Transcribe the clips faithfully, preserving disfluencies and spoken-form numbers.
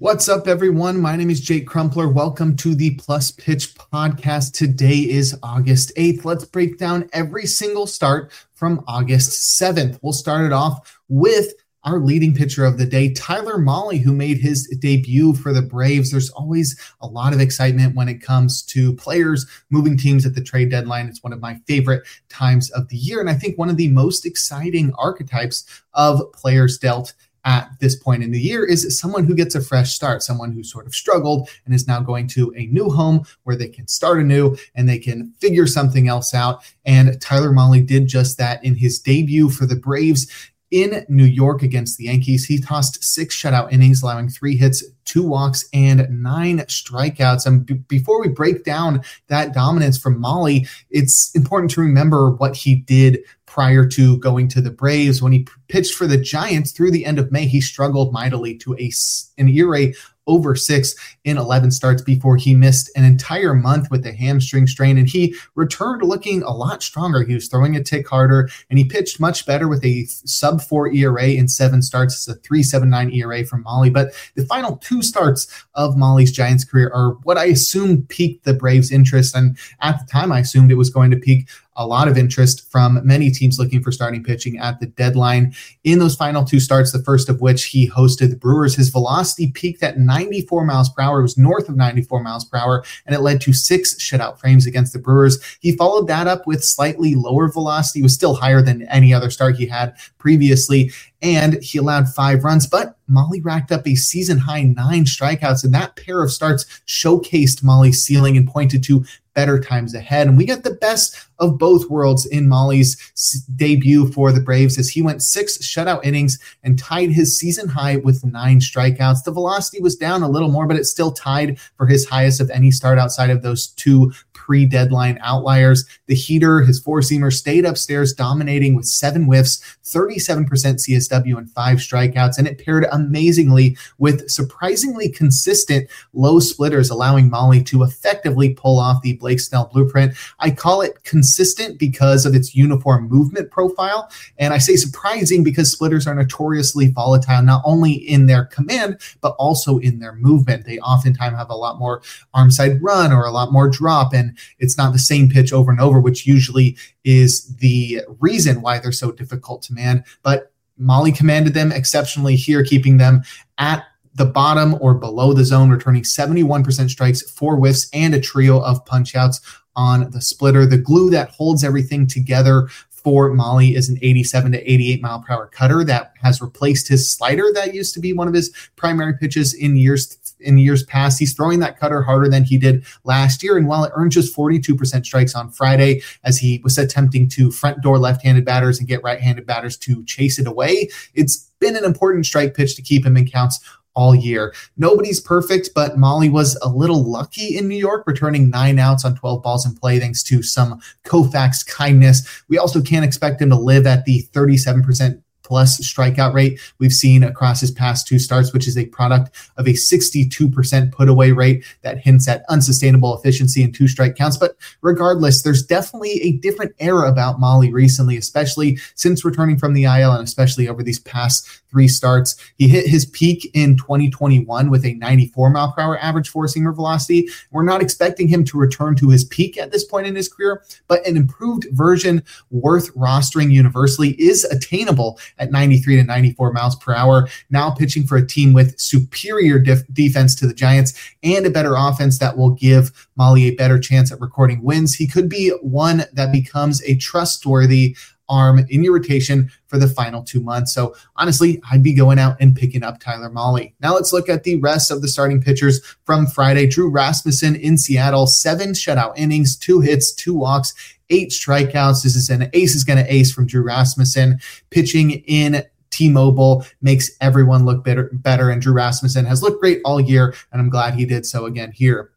What's up, everyone? My name is Jake Crumpler. Welcome to the Plus Pitch Podcast. Today is August eighth. Let's break down every single start from August seventh. We'll start it off with our leading pitcher of the day, Tyler Mahle, who made his debut for the Braves. There's always a lot of excitement when it comes to players moving teams at the trade deadline. It's one of my favorite times of the year, and I think one of the most exciting archetypes of players dealt at this point in the year is someone who gets a fresh start, someone who sort of struggled and is now going to a new home where they can start anew and they can figure something else out. And Tyler Mahle did just that in his debut for the Braves in New York against the Yankees. He tossed six shutout innings, allowing three hits, two walks, and nine strikeouts. And b- before we break down that dominance from Mahle, it's important to remember what he did prior to going to the Braves. When he p- pitched for the Giants through the end of May, he struggled mightily to a, an E R A over six in eleven starts before he missed an entire month with a hamstring strain, and he returned looking a lot stronger. He was throwing a tick harder, and he pitched much better with a sub four E R A in seven starts. It's a three point seven nine E R A from Mahle, but the final two starts of Mahle's Giants career are what I assumed piqued the Braves' interest, and at the time I assumed it was going to pique a lot of interest from many teams looking for starting pitching at the deadline. In those final two starts, the first of which he hosted the Brewers, his velocity peaked at ninety-four miles per hour. It was north of ninety-four miles per hour, and it led to six shutout frames against the Brewers. He followed that up with slightly lower velocity. It was still higher than any other start he had previously, and he allowed five runs, but Mahle racked up a season-high nine strikeouts, and that pair of starts showcased Mahle's ceiling and pointed to better times ahead. And we get the best of both worlds in Mahle's debut for the Braves as he went six shutout innings and tied his season high with nine strikeouts. The velocity was down a little more, but it still tied for his highest of any start outside of those two pre-deadline outliers. The heater, his four-seamer, stayed upstairs, dominating with seven whiffs, thirty-seven percent C S W, and five strikeouts, and it paired amazingly with surprisingly consistent low splitters, allowing Mahle to effectively pull off the Blake Snell blueprint. I call it consistent because of its uniform movement profile, and I say surprising because splitters are notoriously volatile, not only in their command, but also in their movement. They oftentimes have a lot more arm side run or a lot more drop, and it's not the same pitch over and over, which usually is the reason why they're so difficult to man. But Mahle commanded them exceptionally here, keeping them at the bottom or below the zone, returning seventy-one percent strikes, four whiffs, and a trio of punch outs on the splitter. The glue that holds everything together for Mahle is an eighty-seven to eighty-eight mile per hour cutter that has replaced his slider that used to be one of his primary pitches in years in years past. He's throwing that cutter harder than he did last year, and while it earned just forty-two percent strikes on Friday as he was attempting to front door left-handed batters and get right-handed batters to chase it away, it's been an important strike pitch to keep him in counts all year. Nobody's perfect, but Mahle was a little lucky in New York, returning nine outs on twelve balls in play thanks to some Koufax kindness. We also can't expect him to live at the thirty-seven percent plus strikeout rate we've seen across his past two starts, which is a product of a sixty-two percent put away rate that hints at unsustainable efficiency in two strike counts. But regardless, there's definitely a different era about Mahle recently, especially since returning from the I L and especially over these past three starts. He hit his peak in twenty twenty-one with a ninety-four mile per hour average four-seamer velocity. We're not expecting him to return to his peak at this point in his career, but an improved version worth rostering universally is attainable at ninety-three to ninety-four miles per hour, now pitching for a team with superior def- defense to the Giants and a better offense that will give Mahle a better chance at recording wins. He could be one that becomes a trustworthy arm in your rotation for the final two months. So honestly, I'd be going out and picking up Tyler Mahle. Now let's look at the rest of the starting pitchers from Friday. Drew Rasmussen in Seattle, seven shutout innings, two hits, two walks, eight strikeouts. This is an ace is going to ace from Drew Rasmussen. Pitching in T-Mobile makes everyone look better, better, and Drew Rasmussen has looked great all year, and I'm glad he did so again here.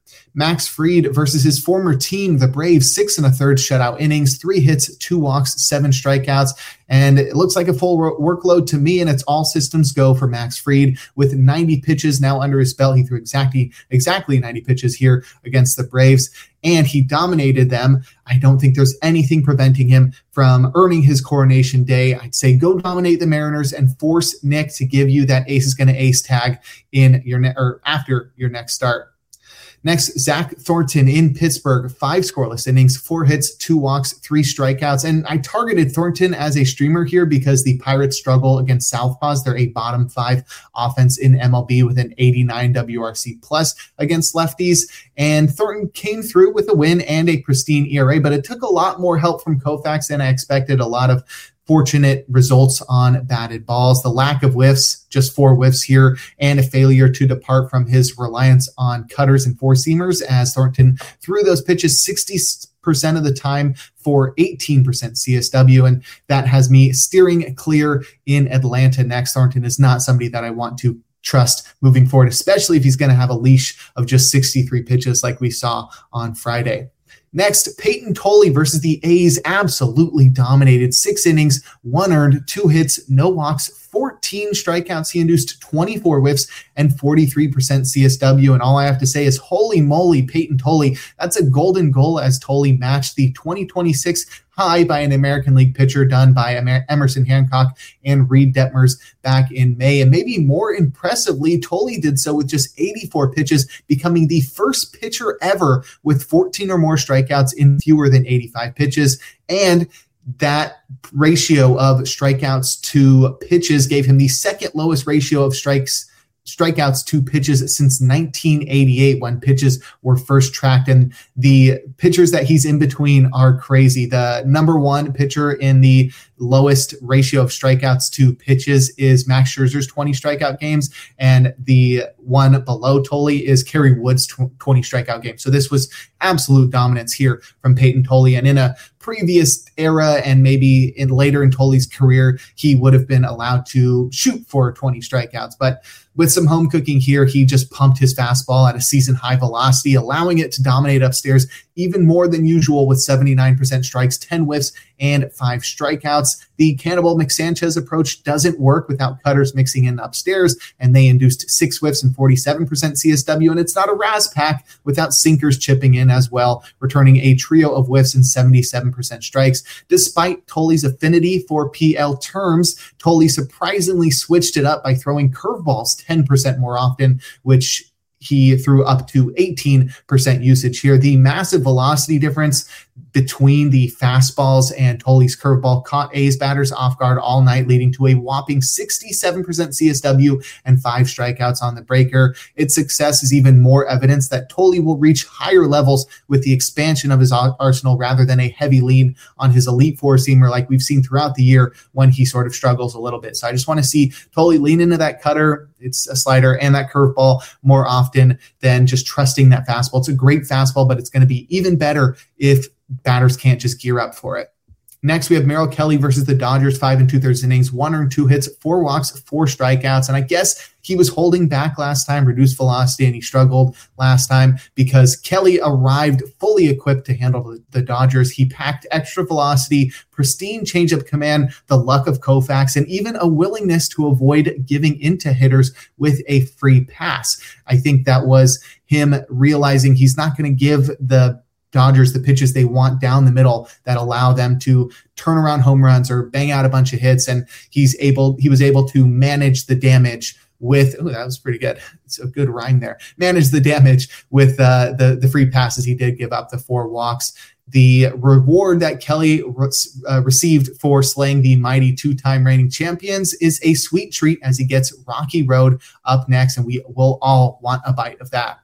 Max Fried versus his former team, the Braves, six and a third shutout innings, three hits, two walks, seven strikeouts. And it looks like a full workload to me, and it's all systems go for Max Fried with ninety pitches now under his belt. He threw exactly exactly ninety pitches here against the Braves, and he dominated them. I don't think there's anything preventing him from earning his coronation day. I'd say go dominate the Mariners and force Nick to give you that ace is going to ace tag in your ne- or after your next start. Next, Zach Thornton in Pittsburgh, five scoreless innings, four hits, two walks, three strikeouts. And I targeted Thornton as a streamer here because the Pirates struggle against southpaws. They're a bottom five offense in M L B with an eighty-nine W R C plus against lefties. And Thornton came through with a win and a pristine E R A, but it took a lot more help from Koufax than I expected. A lot of fortunate results on batted balls, the lack of whiffs, just four whiffs here, and a failure to depart from his reliance on cutters and four-seamers as Thornton threw those pitches sixty percent of the time for eighteen percent C S W, and that has me steering clear in Atlanta next. Thornton is not somebody that I want to trust moving forward, especially if he's going to have a leash of just sixty-three pitches like we saw on Friday. Next, Peyton Tolley versus the A's absolutely dominated. Six innings, one earned, two hits, no walks, fourteen strikeouts. He induced twenty-four whiffs and forty-three percent C S W. And all I have to say is, holy moly, Peyton Tolley. That's a golden goal as Tolley matched the twenty twenty-six high by an American League pitcher done by Emerson Hancock and Reed Detmers back in May. And maybe more impressively, Tolley did so with just eighty-four pitches, becoming the first pitcher ever with fourteen or more strikeouts in fewer than eighty-five pitches. And that ratio of strikeouts to pitches gave him the second lowest ratio of strikes strikeouts to pitches since nineteen eighty-eight when pitches were first tracked. And the pitchers that he's in between are crazy. The number one pitcher in the lowest ratio of strikeouts to pitches is Max Scherzer's twenty strikeout games, and the one below Tolley is Kerry Wood's twenty strikeout games. So this was absolute dominance here from Peyton Tolley, and in a previous era and maybe in later in Tolley's career, he would have been allowed to shoot for twenty strikeouts. But with some home cooking here, he just pumped his fastball at a season high velocity, allowing it to dominate upstairs even more than usual with seventy-nine percent strikes, ten whiffs, and five strikeouts. The Cannibal McSanchez approach doesn't work without cutters mixing in upstairs, and they induced six whiffs and forty-seven percent C S W. And it's not a Raz pack without sinkers chipping in as well, returning a trio of whiffs and seventy-seven percent strikes. Despite Tolley's affinity for P L terms, Tolley surprisingly switched it up by throwing curveballs ten percent more often, which he threw up to eighteen percent usage here. The massive velocity difference between the fastballs and Tolley's curveball caught A's batters off guard all night, leading to a whopping sixty-seven percent C S W and five strikeouts on the breaker. Its success is even more evidence that Tolley will reach higher levels with the expansion of his arsenal rather than a heavy lean on his elite four-seamer like we've seen throughout the year when he sort of struggles a little bit. So I just want to see Tolley lean into that cutter, it's a slider, and that curveball more often than just trusting that fastball. It's a great fastball, but it's going to be even better if batters can't just gear up for it. Next, we have Merrill Kelly versus the Dodgers, five and two-thirds innings, one earned, two hits, four walks, four strikeouts. And I guess he was holding back last time, reduced velocity, and he struggled last time because Kelly arrived fully equipped to handle the Dodgers. He packed extra velocity, pristine changeup command, the luck of Koufax, and even a willingness to avoid giving into hitters with a free pass. I think that was him realizing he's not going to give the Dodgers the pitches they want down the middle that allow them to turn around home runs or bang out a bunch of hits. And he's able, he was able to manage the damage with, oh, that was pretty good. It's a good rhyme there. Manage the damage with uh, the, the free passes. He did give up the four walks. The reward that Kelly re- uh, received for slaying the mighty two-time reigning champions is a sweet treat as he gets Rocky Road up next, and we will all want a bite of that.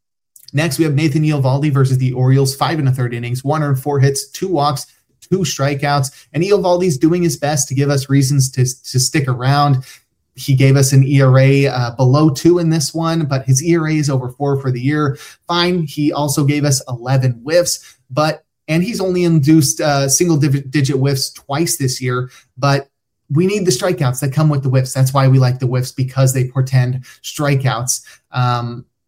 Next, we have Nathan Eovaldi versus the Orioles, five and a third innings, one earned, four hits, two walks, two strikeouts. And Eovaldi's doing his best to give us reasons to, to stick around. He gave us an E R A uh, below two in this one, but his E R A is over four for the year. Fine. He also gave us eleven whiffs, but and he's only induced uh, single-digit whiffs twice this year, but we need the strikeouts that come with the whiffs. That's why we like the whiffs, because they portend strikeouts. Um,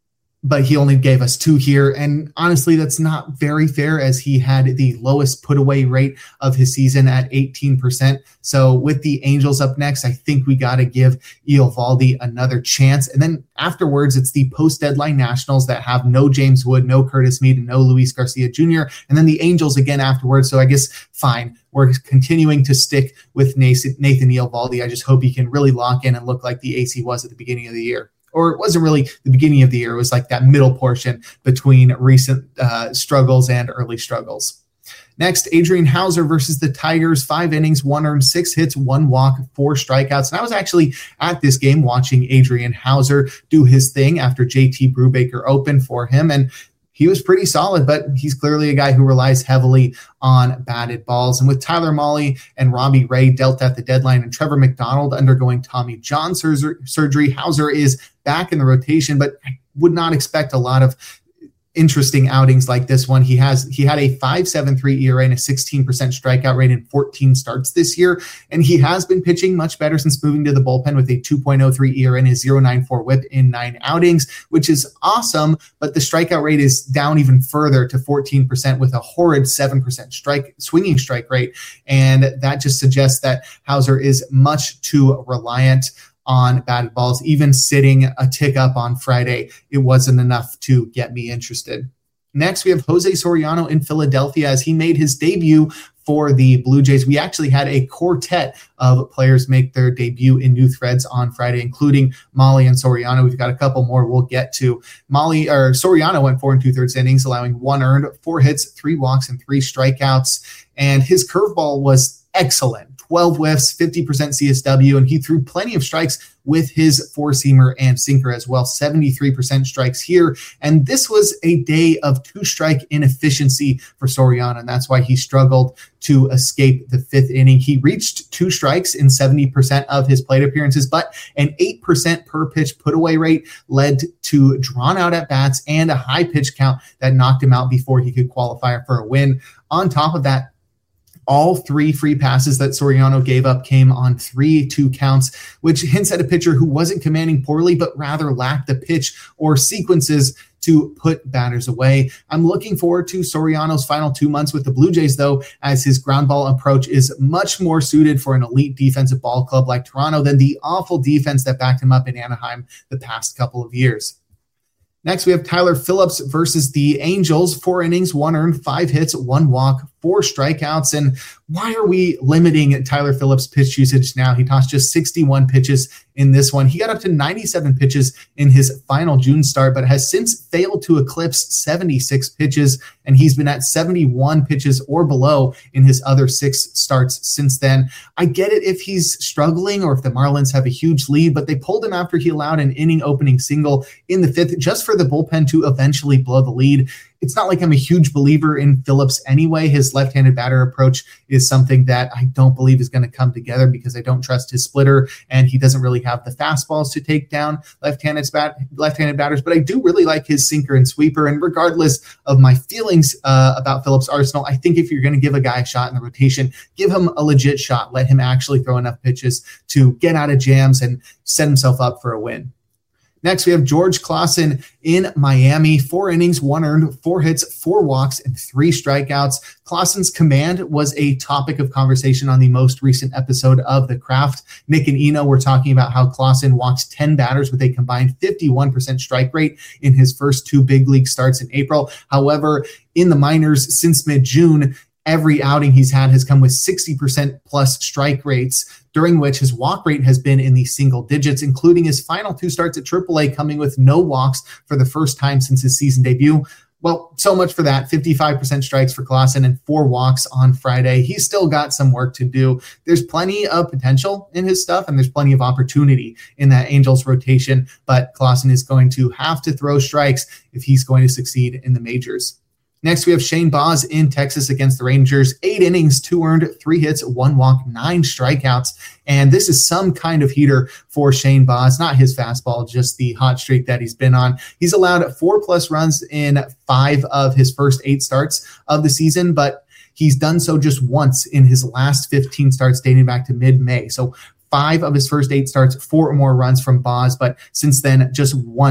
but he only gave us two here. And honestly, that's not very fair, as he had the lowest put away rate of his season at eighteen percent. So with the Angels up next, I think we got to give Eovaldi another chance. And then afterwards, it's the post-deadline Nationals that have no James Wood, no Curtis Mead, and no Luis Garcia Junior And then the Angels again afterwards. So I guess fine. We're continuing to stick with Nathan Eovaldi. I just hope he can really lock in and look like the ace he was at the beginning of the year. Or it wasn't really the beginning of the year. It was like that middle portion between recent uh, struggles and early struggles. Next, Adrian Houser versus the Tigers. Five innings, one earned, six hits, one walk, four strikeouts. And I was actually at this game watching Adrian Houser do his thing after J T Brubaker opened for him. And he was pretty solid, but he's clearly a guy who relies heavily on batted balls. And with Tyler Mahle and Robbie Ray dealt at the deadline and Trevor McDonald undergoing Tommy John sur- surgery, Houser is back in the rotation, but I would not expect a lot of interesting outings like this one. He has he had a five point seven three E R A and a sixteen percent strikeout rate in fourteen starts this year, and he has been pitching much better since moving to the bullpen with a two point oh three E R A and a point oh nine four whip in nine outings, which is awesome, but the strikeout rate is down even further to fourteen percent with a horrid seven percent strike swinging strike rate, and that just suggests that Houser is much too reliant on batted balls. Even sitting a tick up on Friday, it wasn't enough to get me interested. Next, we have Jose Soriano in Philadelphia as he made his debut for the Blue Jays. We actually had a quartet of players make their debut in New Threads on Friday, including Mahle and Soriano. We've got a couple more we'll get to. Mahle or Soriano went four and two thirds innings, allowing one earned, four hits, three walks, and three strikeouts. And his curveball was excellent. twelve whiffs, fifty percent C S W, and he threw plenty of strikes with his four-seamer and sinker as well, seventy-three percent strikes here. And this was a day of two-strike inefficiency for Soriano, and that's why he struggled to escape the fifth inning. He reached two strikes in seventy percent of his plate appearances, but an eight percent per pitch put-away rate led to drawn-out at-bats and a high pitch count that knocked him out before he could qualify for a win. On top of that, all three free passes that Soriano gave up came on three two counts, which hints at a pitcher who wasn't commanding poorly, but rather lacked the pitch or sequences to put batters away. I'm looking forward to Soriano's final two months with the Blue Jays, though, as his ground ball approach is much more suited for an elite defensive ball club like Toronto than the awful defense that backed him up in Anaheim the past couple of years. Next, we have Tyler Phillips versus the Angels. Four innings, one earned, five hits, one walk, four strikeouts. And why are we limiting Tyler Phillips' pitch usage now? He tossed just sixty-one pitches in this one. He got up to ninety-seven pitches in his final June start, but has since failed to eclipse seventy-six pitches, and he's been at seventy-one pitches or below in his other six starts since then. I get it if he's struggling or if the Marlins have a huge lead, but they pulled him after he allowed an inning opening single in the fifth just for the bullpen to eventually blow the lead. It's not like I'm a huge believer in Phillips anyway. His left-handed batter approach is something that I don't believe is going to come together because I don't trust his splitter, and he doesn't really have the fastballs to take down left-handed, bat, left-handed batters. But I do really like his sinker and sweeper, and regardless of my feelings uh, about Phillips' arsenal, I think if you're going to give a guy a shot in the rotation, give him a legit shot. Let him actually throw enough pitches to get out of jams and set himself up for a win. Next, we have George Clason in Miami. Four innings, one earned, four hits, four walks, and three strikeouts. Clason's command was a topic of conversation on the most recent episode of The Craft. Nick and Eno were talking about how Clason walked ten batters with a combined fifty-one percent strike rate in his first two big league starts in April. However, in the minors since mid-June, every outing he's had has come with sixty percent plus strike rates, during which his walk rate has been in the single digits, including his final two starts at triple A coming with no walks for the first time since his season debut. Well, so much for that. fifty-five percent strikes for Clason and four walks on Friday. He's still got some work to do. There's plenty of potential in his stuff, and there's plenty of opportunity in that Angels rotation, but Clason is going to have to throw strikes if he's going to succeed in the majors. Next, we have Shane Baz in Texas against the Rangers. Eight innings, two earned, three hits, one walk, nine strikeouts. And this is some kind of heater for Shane Baz. Not his fastball, just the hot streak that he's been on. He's allowed four plus runs in five of his first eight starts of the season, but he's done so just once in his last fifteen starts dating back to mid-May. So five of his first eight starts, four or more runs from Baz, but since then, just once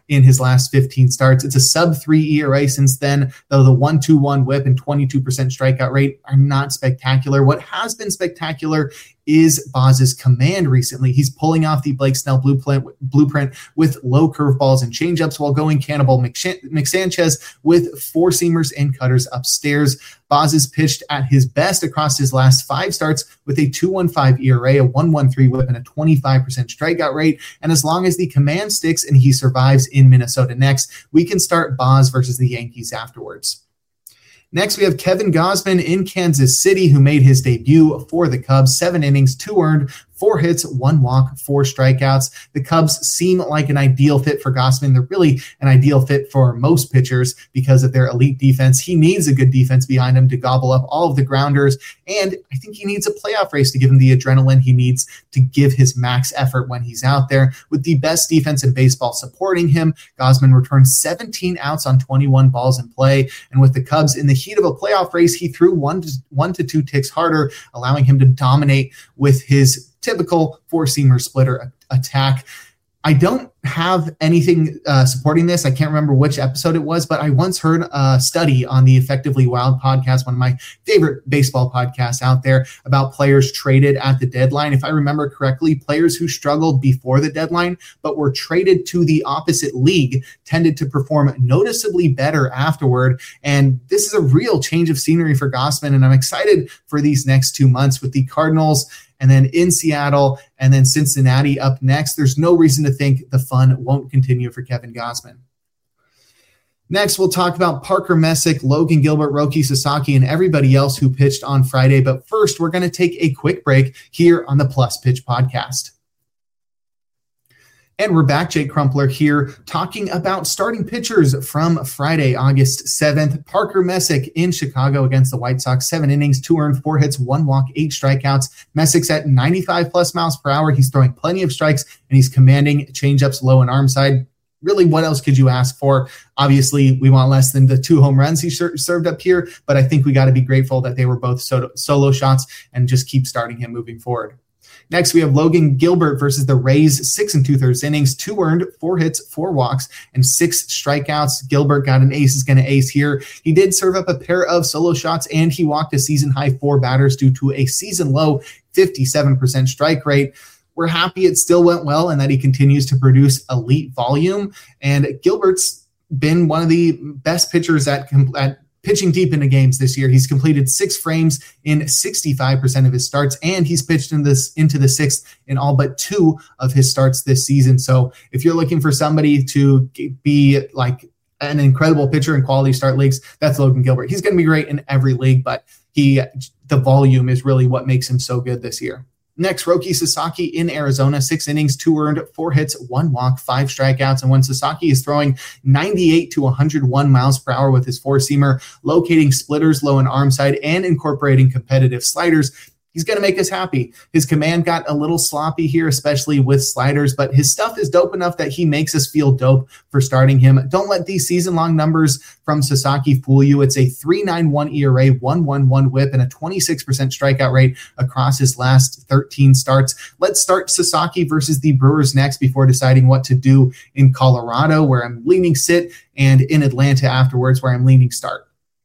in his last fifteen starts. It's a sub three E R A since then, though the one two one whip and twenty-two percent strikeout rate are not spectacular. What has been spectacular is Boz's command recently. He's pulling off the Blake Snell blueprint, blueprint with low curveballs and changeups while going Cannibal McSanchez with four-seamers and cutters upstairs. Boz has pitched at his best across his last five starts with a two point one five E R A, a one point one three whip, and a twenty-five percent strikeout rate. And as long as the command sticks and he survives in Minnesota next, we can start Boz versus the Yankees afterwards. Next, we have Kevin Gausman in Kansas City, who made his debut for the Cubs. Seven innings, two earned, four hits, one walk, four strikeouts. The Cubs seem like an ideal fit for Gausman. They're really an ideal fit for most pitchers because of their elite defense. He needs a good defense behind him to gobble up all of the grounders, and I think he needs a playoff race to give him the adrenaline he needs to give his max effort when he's out there. With the best defense in baseball supporting him, Gausman returned seventeen outs on twenty-one balls in play, and with the Cubs in the heat of a playoff race, he threw one to, one to two ticks harder, allowing him to dominate with his typical four-seamer splitter attack. I don't have anything uh, supporting this. I can't remember which episode it was, but I once heard a study on the Effectively Wild podcast, one of my favorite baseball podcasts out there, about players traded at the deadline. If I remember correctly, players who struggled before the deadline but were traded to the opposite league tended to perform noticeably better afterward. And this is a real change of scenery for Gausman, and I'm excited for these next two months with the Cardinals and then in Seattle, and then Cincinnati up next. There's no reason to think the fun won't continue for Kevin Gausman. Next, we'll talk about Parker Messick, Logan Gilbert, Roki Sasaki, and everybody else who pitched on Friday. But first, we're going to take a quick break here on the Plus Pitch Podcast. And we're back, Jake Crumpler here, talking about starting pitchers from Friday, August seventh. Parker Messick in Chicago against the White Sox, seven innings, two earned, four hits, one walk, eight strikeouts. Messick's at ninety-five plus miles per hour. He's throwing plenty of strikes, and he's commanding changeups low and arm side. Really, what else could you ask for? Obviously, we want less than the two home runs he sh- served up here, but I think we got to be grateful that they were both so- solo shots and just keep starting him moving forward. Next, we have Logan Gilbert versus the Rays, six and two-thirds innings, two earned, four hits, four walks, and six strikeouts. Gilbert got an ace, is going to ace here. He did serve up a pair of solo shots, and he walked a season-high four batters due to a season-low fifty-seven percent strike rate. We're happy it still went well and that he continues to produce elite volume. And Gilbert's been one of the best pitchers at, at pitching deep into games this year. He's completed six frames in sixty-five percent of his starts, and he's pitched in this into the sixth in all but two of his starts this season. So if you're looking for somebody to be like an incredible pitcher in quality start leagues, that's Logan Gilbert. He's going to be great in every league, but he the volume is really what makes him so good this year. Next, Roki Sasaki in Arizona, six innings, two earned, four hits, one walk, five strikeouts. And when Sasaki is throwing ninety-eight to one hundred one miles per hour with his four-seamer, locating splitters low and arm side, and incorporating competitive sliders, he's going to make us happy. His command got a little sloppy here, especially with sliders, but his stuff is dope enough that he makes us feel dope for starting him. Don't let these season-long numbers from Sasaki fool you. It's a three point nine one E R A, one point one one whip, and a twenty-six percent strikeout rate across his last thirteen starts. Let's start Sasaki versus the Brewers next before deciding what to do in Colorado, where I'm leaning sit, and in Atlanta afterwards, where I'm leaning start.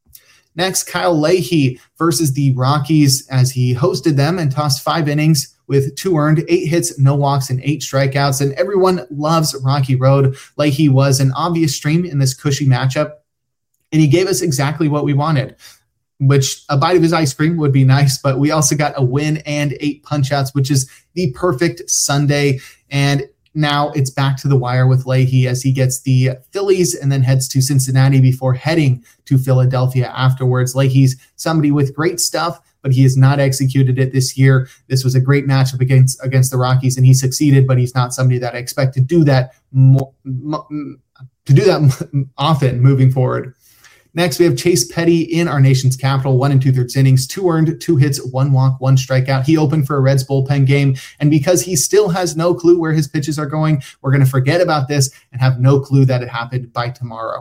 Next, Kyle Leahy versus the Rockies as he hosted them and tossed five innings with two earned, eight hits, no walks, and eight strikeouts. And everyone loves Rocky Road. Leahy was an obvious stream in this cushy matchup, and he gave us exactly what we wanted, which a bite of his ice cream would be nice, but we also got a win and eight punch-outs, which is the perfect Sunday. And now it's back to the wire with Leahy as he gets the Phillies and then heads to Cincinnati before heading to Philadelphia afterwards. Leahy's somebody with great stuff, but he has not executed it this year. This was a great matchup against against the Rockies, and he succeeded, but he's not somebody that I expect to do that more, to do that often moving forward. Next, we have Chase Petty in our nation's capital, one and two-thirds innings, two earned, two hits, one walk, one strikeout. He opened for a Reds bullpen game, and because he still has no clue where his pitches are going, we're going to forget about this and have no clue that it happened by tomorrow.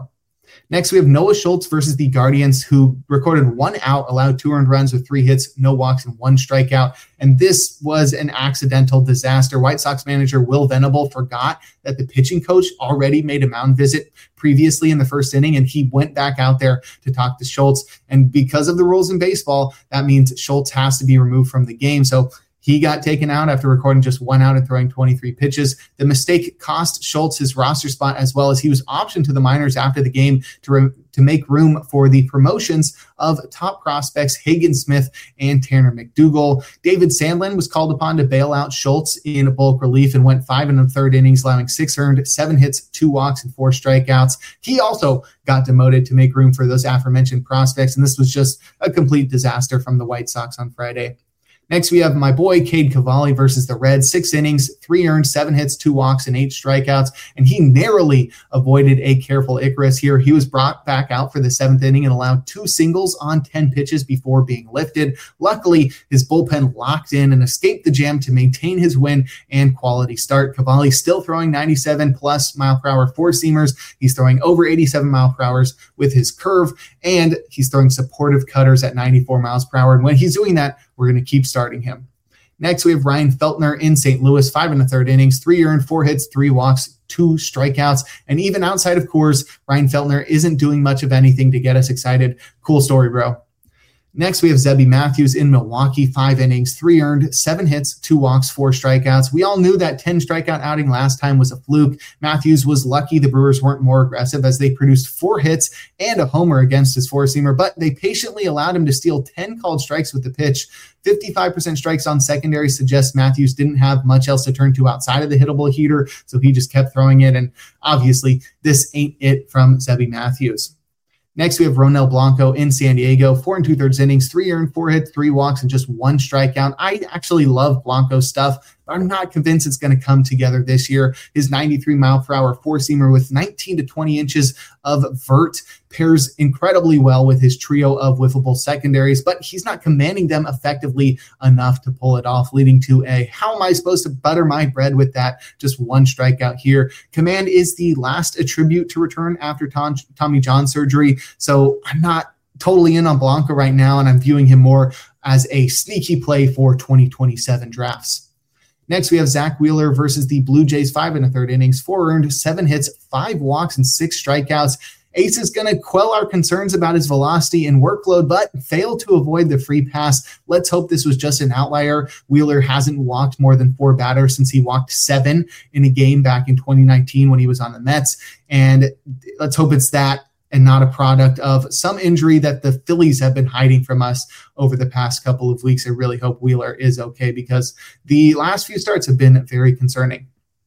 Next, we have Noah Schultz versus the Guardians, who recorded one out, allowed two earned runs with three hits, no walks, and one strikeout. And this was an accidental disaster. White Sox manager Will Venable forgot that the pitching coach already made a mound visit previously in the first inning, and he went back out there to talk to Schultz. And because of the rules in baseball, that means Schultz has to be removed from the game. So he got taken out after recording just one out and throwing twenty-three pitches. The mistake cost Schultz his roster spot, as well as he was optioned to the minors after the game to, re- to make room for the promotions of top prospects Hagen Smith and Tanner McDougal. David Sandlin was called upon to bail out Schultz in bulk relief and went five and a third innings, allowing six earned, seven hits, two walks, and four strikeouts. He also got demoted to make room for those aforementioned prospects, and this was just a complete disaster from the White Sox on Friday. Next, we have my boy Cade Cavalli versus the Reds. Six innings, three earned, seven hits, two walks, and eight strikeouts. And he narrowly avoided a careful Icarus here. He was brought back out for the seventh inning and allowed two singles on ten pitches before being lifted. Luckily, his bullpen locked in and escaped the jam to maintain his win and quality start. Cavalli still throwing ninety-seven plus mile per hour four seamers. He's throwing over eighty-seven mile per hour with his curve, and he's throwing supportive cutters at ninety-four miles per hour. And when he's doing that, we're going to keep starting him. Next, we have Ryan Feltner in Saint Louis, five and a third innings, three earned, four hits, three walks, two strikeouts. And even outside of Coors, Ryan Feltner isn't doing much of anything to get us excited. Cool story, bro. Next, we have Zebby Matthews in Milwaukee, five innings, three earned, seven hits, two walks, four strikeouts. We all knew that ten strikeout outing last time was a fluke. Matthews was lucky the Brewers weren't more aggressive as they produced four hits and a homer against his four-seamer, but they patiently allowed him to steal ten called strikes with the pitch. fifty-five percent strikes on secondary suggests Matthews didn't have much else to turn to outside of the hittable heater, so he just kept throwing it, and obviously this ain't it from Zebby Matthews. Next, we have Ronel Blanco in San Diego, four and two-thirds innings, three earned, four hits, three walks, and just one strikeout. I actually love Blanco's stuff, but I'm not convinced it's going to come together this year. His ninety-three mile per hour four-seamer with nineteen to twenty inches of vert pairs incredibly well with his trio of whiffable secondaries, but he's not commanding them effectively enough to pull it off, leading to a, how am I supposed to butter my bread with that? Just one strikeout here. Command is the last attribute to return after Tom, Tommy John surgery, so I'm not totally in on Blanco right now, and I'm viewing him more as a sneaky play for twenty twenty-seven drafts. Next, we have Zach Wheeler versus the Blue Jays, five and a third innings, four earned, seven hits, five walks, and six strikeouts. Ace is going to quell our concerns about his velocity and workload, but failed to avoid the free pass. Let's hope this was just an outlier. Wheeler hasn't walked more than four batters since he walked seven in a game back in twenty nineteen when he was on the Mets. And let's hope it's that and not a product of some injury that the Phillies have been hiding from us over the past couple of weeks. I really hope Wheeler is okay because the last few starts have been very concerning.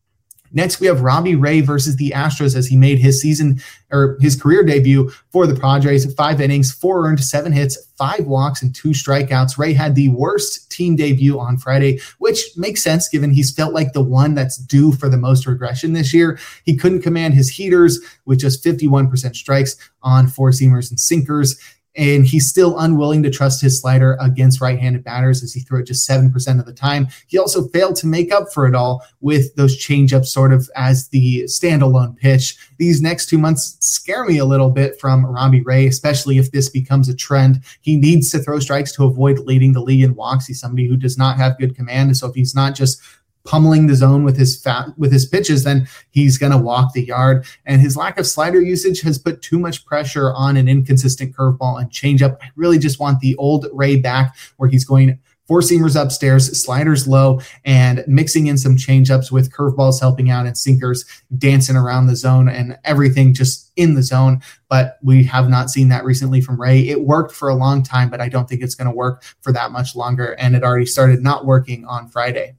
Next, we have Robbie Ray versus the Astros as he made his season or his career debut for the Padres. Five innings, four earned, seven hits, five walks, and two strikeouts. Ray had the worst team debut on Friday, which makes sense given he's felt like the one that's due for the most regression this year. He couldn't command his heaters with just fifty-one percent strikes on four-seamers and sinkers. And he's still unwilling to trust his slider against right-handed batters as he threw it just seven percent of the time. He also failed to make up for it all with those changeups sort of as the standalone pitch. These next two months scare me a little bit from Robbie Ray, especially if this becomes a trend. He needs to throw strikes to avoid leading the league in walks. He's somebody who does not have good command. So if he's not just pummeling the zone with his fat, with his pitches, then he's going to walk the yard. And his lack of slider usage has put too much pressure on an inconsistent curveball and changeup. I really just want the old Ray back where he's going four seamers upstairs, sliders low, and mixing in some changeups with curveballs helping out and sinkers dancing around the zone and everything just in the zone. But we have not seen that recently from Ray. It worked for a long time, but I don't think it's going to work for that much longer. And it already started not working on Friday.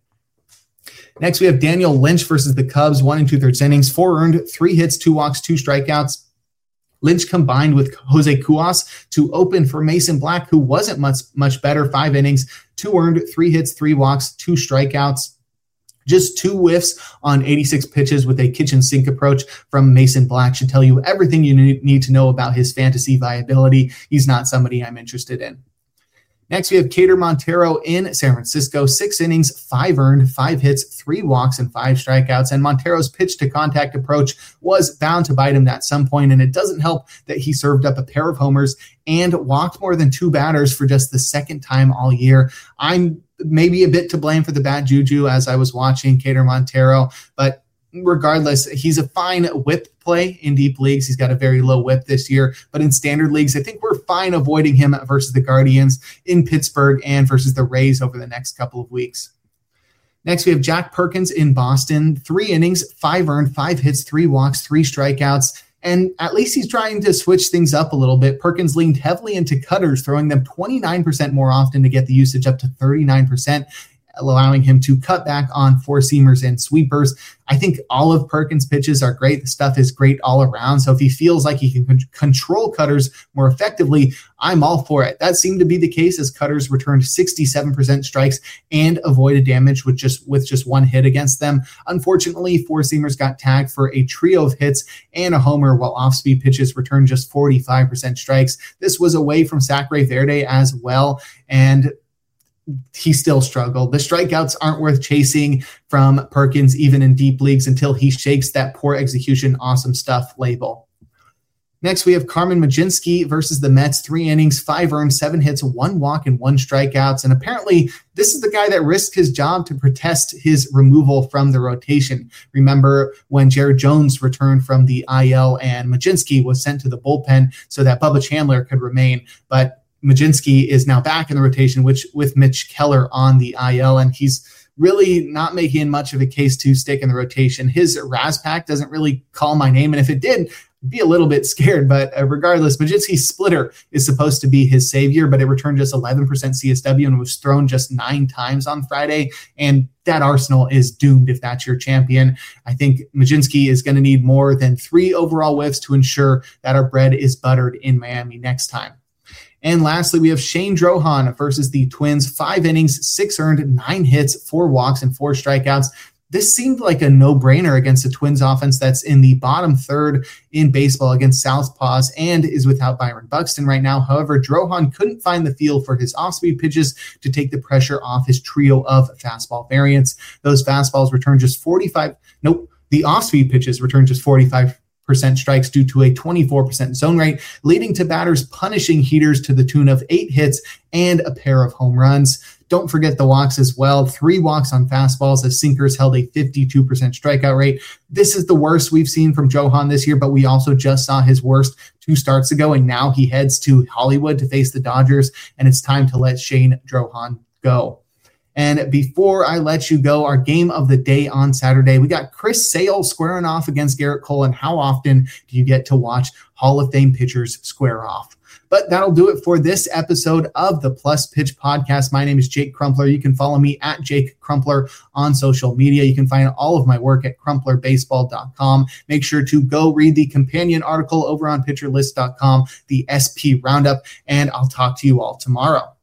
Next, we have Daniel Lynch versus the Cubs, one and two-thirds innings, four earned, three hits, two walks, two strikeouts. Lynch combined with Jose Cuas to open for Mason Black, who wasn't much, much better, five innings, two earned, three hits, three walks, two strikeouts. Just two whiffs on eighty-six pitches with a kitchen sink approach from Mason Black should tell you everything you need to know about his fantasy viability. He's not somebody I'm interested in. Next, we have Kader Montero in San Francisco. Six innings, five earned, five hits, three walks, and five strikeouts. And Montero's pitch-to-contact approach was bound to bite him at some point, and it doesn't help that he served up a pair of homers and walked more than two batters for just the second time all year. I'm maybe a bit to blame for the bad juju as I was watching Kader Montero, but regardless, he's a fine whip play in deep leagues. He's got a very low whip this year, but in standard leagues, I think we're fine avoiding him versus the Guardians in Pittsburgh and versus the Rays over the next couple of weeks. Next, we have Jack Perkins in Boston. Three innings, five earned, five hits, three walks, three strikeouts. And at least he's trying to switch things up a little bit. Perkins leaned heavily into cutters, throwing them twenty-nine percent more often to get the usage up to thirty-nine percent. Allowing him to cut back on four-seamers and sweepers. I think all of Perkins' pitches are great. The stuff is great all around. So if he feels like he can con- control cutters more effectively, I'm all for it. That seemed to be the case as cutters returned sixty-seven percent strikes and avoided damage with just with just one hit against them. Unfortunately, four-seamers got tagged for a trio of hits and a homer, while off-speed pitches returned just forty-five percent strikes. This was away from Sacre Verde as well, and he still struggled. The strikeouts aren't worth chasing from Perkins, even in deep leagues, until he shakes that poor execution, awesome stuff label. Next, we have Carmen Mlodzinski versus the Mets. Three innings, five earned, seven hits, one walk, and one strikeouts. And apparently, this is the guy that risked his job to protest his removal from the rotation. Remember when Jared Jones returned from the I L and Mlodzinski was sent to the bullpen so that Bubba Chandler could remain. But Mlodzinski is now back in the rotation, which with Mitch Keller on the I L, and he's really not making much of a case to stick in the rotation. His Raz Pack doesn't really call my name, and if it did, I'd be a little bit scared. But uh, regardless, Mlodzinski's splitter is supposed to be his savior, but it returned just eleven percent C S W and was thrown just nine times on Friday, and that arsenal is doomed if that's your champion. I think Mlodzinski is going to need more than three overall whiffs to ensure that our bread is buttered in Miami next time. And lastly, we have Shane Drohan versus the Twins. Five innings, six earned, nine hits, four walks, and four strikeouts. This seemed like a no-brainer against the Twins offense that's in the bottom third in baseball against Southpaws and is without Byron Buxton right now. However, Drohan couldn't find the feel for his off-speed pitches to take the pressure off his trio of fastball variants. Those fastballs returned just forty-five. Nope. The off-speed pitches returned just forty-five percent strikes due to a twenty-four percent zone rate, leading to batters punishing heaters to the tune of eight hits and a pair of home runs. Don't forget the walks as well. Three walks on fastballs as sinkers held a fifty-two percent strikeout rate. This is the worst we've seen from Drohan this year, but we also just saw his worst two starts ago, and now he heads to Hollywood to face the Dodgers, and it's time to let Shane Drohan go. And before I let you go, our game of the day on Saturday, we got Chris Sale squaring off against Garrett Cole. And how often do you get to watch Hall of Fame pitchers square off? But that'll do it for this episode of the Plus Pitch Podcast. My name is Jake Crumpler. You can follow me at Jake Crumpler on social media. You can find all of my work at crumpler baseball dot com. Make sure to go read the companion article over on pitcher list dot com, the S P Roundup, and I'll talk to you all tomorrow.